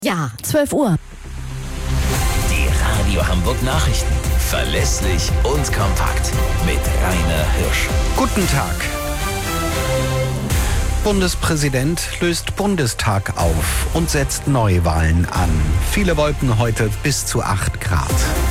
Ja, 12 Uhr. Die Radio Hamburg Nachrichten. Verlässlich und kompakt. Mit Rainer Hirsch. Guten Tag. Bundespräsident löst Bundestag auf und setzt Neuwahlen an. Viele Wolken heute bis zu 8 Grad.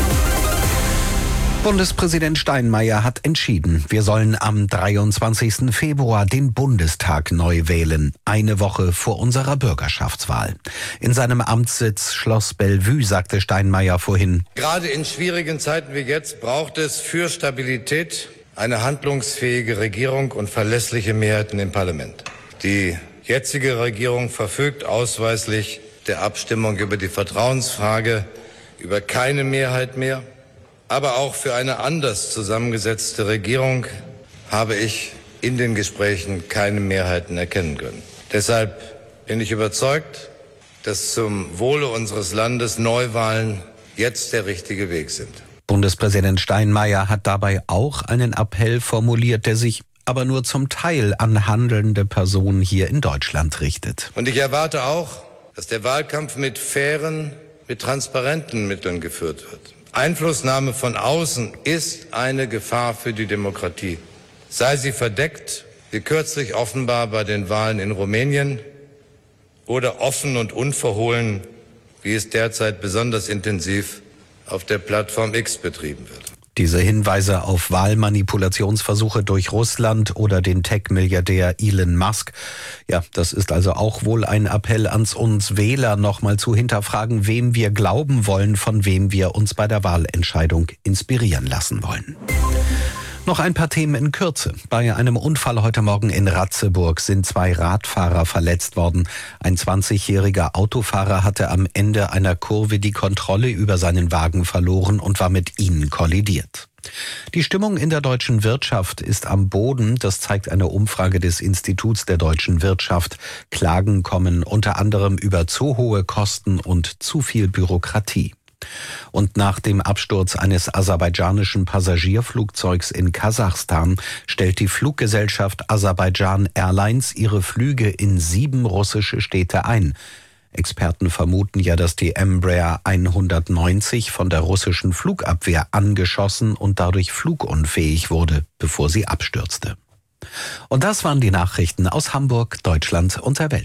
Bundespräsident Steinmeier hat entschieden, wir sollen am 23. Februar den Bundestag neu wählen, eine Woche vor unserer Bürgerschaftswahl. In seinem Amtssitz Schloss Bellevue sagte Steinmeier vorhin: Gerade in schwierigen Zeiten wie jetzt braucht es für Stabilität eine handlungsfähige Regierung und verlässliche Mehrheiten im Parlament. Die jetzige Regierung verfügt ausweislich der Abstimmung über die Vertrauensfrage über keine Mehrheit mehr. Aber auch für eine anders zusammengesetzte Regierung habe ich in den Gesprächen keine Mehrheiten erkennen können. Deshalb bin ich überzeugt, dass zum Wohle unseres Landes Neuwahlen jetzt der richtige Weg sind. Bundespräsident Steinmeier hat dabei auch einen Appell formuliert, der sich aber nur zum Teil an handelnde Personen hier in Deutschland richtet. Und ich erwarte auch, dass der Wahlkampf mit fairen, mit transparenten Mitteln geführt wird. Einflussnahme von außen ist eine Gefahr für die Demokratie. Sei sie verdeckt, wie kürzlich offenbar bei den Wahlen in Rumänien, oder offen und unverhohlen, wie es derzeit besonders intensiv auf der Plattform X betrieben wird. Diese Hinweise auf Wahlmanipulationsversuche durch Russland oder den Tech-Milliardär Elon Musk, ja, das ist also auch wohl ein Appell an uns Wähler, nochmal zu hinterfragen, wem wir glauben wollen, von wem wir uns bei der Wahlentscheidung inspirieren lassen wollen. Noch ein paar Themen in Kürze. Bei einem Unfall heute Morgen in Ratzeburg sind 2 Radfahrer verletzt worden. Ein 20-jähriger Autofahrer hatte am Ende einer Kurve die Kontrolle über seinen Wagen verloren und war mit ihnen kollidiert. Die Stimmung in der deutschen Wirtschaft ist am Boden, das zeigt eine Umfrage des Instituts der deutschen Wirtschaft. Klagen kommen unter anderem über zu hohe Kosten und zu viel Bürokratie. Und nach dem Absturz eines aserbaidschanischen Passagierflugzeugs in Kasachstan stellt die Fluggesellschaft Aserbaidschan Airlines ihre Flüge in 7 russische Städte ein. Experten vermuten ja, dass die Embraer 190 von der russischen Flugabwehr angeschossen und dadurch flugunfähig wurde, bevor sie abstürzte. Und das waren die Nachrichten aus Hamburg, Deutschland und der Welt.